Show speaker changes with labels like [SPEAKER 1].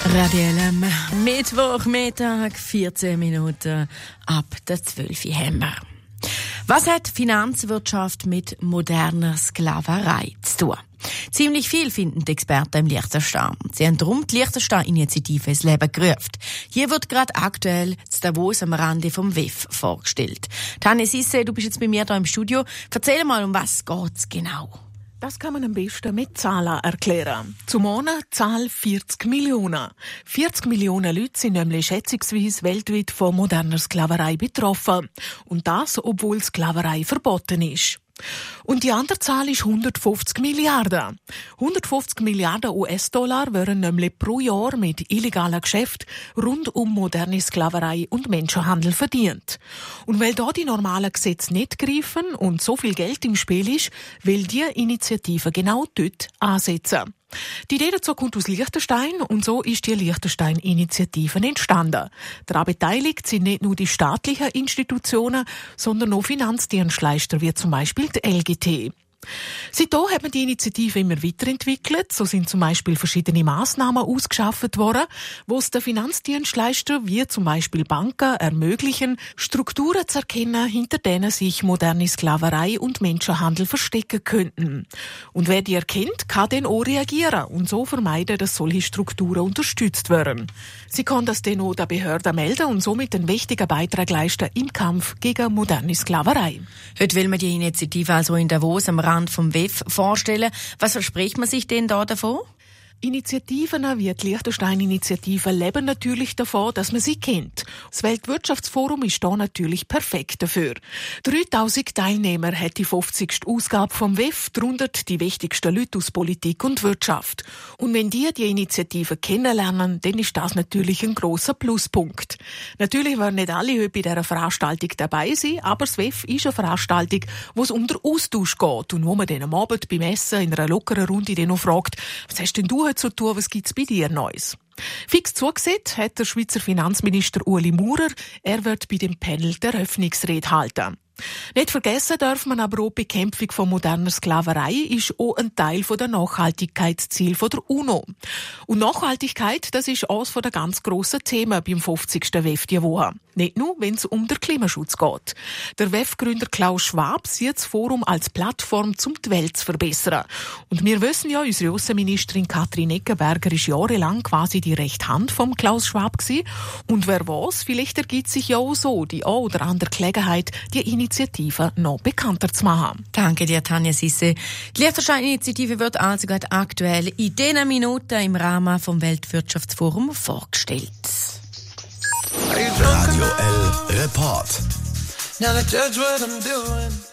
[SPEAKER 1] Radio LM, Mittwochmittag, 14 Minuten ab der 12 Uhr haben wir. Was hat Finanzwirtschaft mit moderner Sklaverei zu tun? Ziemlich viel finden die Experten im Liechtenstein. Sie haben darum die Liechtenstein-Initiative ins Leben gerufen. Hier wird gerade aktuell zu Davos am Rande vom WEF vorgestellt. Tanja Sisse, du bist jetzt bei mir hier im Studio. Erzähl mal, um was geht's genau?
[SPEAKER 2] Das kann man am besten mit Zahlen erklären. Zum Monat Zahl 40 Millionen. 40 Millionen Leute sind nämlich schätzungsweise weltweit von moderner Sklaverei betroffen. Und das, obwohl Sklaverei verboten ist. Und die andere Zahl ist 150 Milliarden. 150 Milliarden US-Dollar wären nämlich pro Jahr mit illegalen Geschäften rund um moderne Sklaverei und Menschenhandel verdient. Und weil da die normalen Gesetze nicht greifen und so viel Geld im Spiel ist, will die Initiative genau dort ansetzen. Die Idee dazu kommt aus Liechtenstein und so ist die Liechtenstein-Initiative entstanden. Daran beteiligt sind nicht nur die staatlichen Institutionen, sondern auch Finanzdienstleister wie zum Beispiel die LGT. Seitdem hat man die Initiative immer weiterentwickelt. So sind zum Beispiel verschiedene Massnahmen ausgeschafft worden, wo es den Finanzdienstleister wie zum Beispiel Banken ermöglichen, Strukturen zu erkennen, hinter denen sich moderne Sklaverei und Menschenhandel verstecken könnten. Und wer die erkennt, kann dann auch reagieren und so vermeiden, dass solche Strukturen unterstützt werden. Sie kann das dann auch der Behörde melden und somit einen wichtigen Beitrag leisten im Kampf gegen moderne Sklaverei.
[SPEAKER 1] Heute will man die Initiative also in Davos am Rand vom WEF vorstellen. Was verspricht man sich denn da davon?
[SPEAKER 2] Initiativen wie die Liechtenstein-Initiative leben natürlich davon, dass man sie kennt. Das Weltwirtschaftsforum ist da natürlich perfekt dafür. 3000 Teilnehmer hat die 50. Ausgabe vom WEF, darunter die wichtigsten Leute aus Politik und Wirtschaft. Und wenn die Initiative kennenlernen, dann ist das natürlich ein grosser Pluspunkt. Natürlich werden nicht alle heute bei dieser Veranstaltung dabei sein, aber das WEF ist eine Veranstaltung, wo es um den Austausch geht und wo man dann am Abend beim Essen in einer lockeren Runde dann noch fragt, was hast denn du zu tun, was gibt's bei dir Neues? Fix zugesehen hat der Schweizer Finanzminister Ueli Maurer. Er wird bei dem Panel der Eröffnungsrede halten. Nicht vergessen darf man aber auch, die Bekämpfung von moderner Sklaverei ist auch ein Teil der Nachhaltigkeitsziele der UNO. Und Nachhaltigkeit, das ist eines der ganz grossen Themen beim 50. WEF diese Woche. Nicht nur, wenn es um den Klimaschutz geht. Der WEF-Gründer Klaus Schwab sieht das Forum als Plattform, um die Welt zu verbessern. Und wir wissen ja, unsere Außenministerin Katrin Eckenberger ist jahrelang quasi die rechte Hand vom Klaus Schwab gewesen. Und wer weiß, vielleicht ergibt sich ja auch so die eine oder andere Gelegenheit, die Initiative noch bekannter zu machen.
[SPEAKER 1] Danke dir, Tanja Sisse. Die Liechtenstein-Initiative wird also gerade aktuell in diesen Minuten im Rahmen vom Weltwirtschaftsforum vorgestellt.
[SPEAKER 3] Radio L Report.
[SPEAKER 4] Now they judge what I'm doing.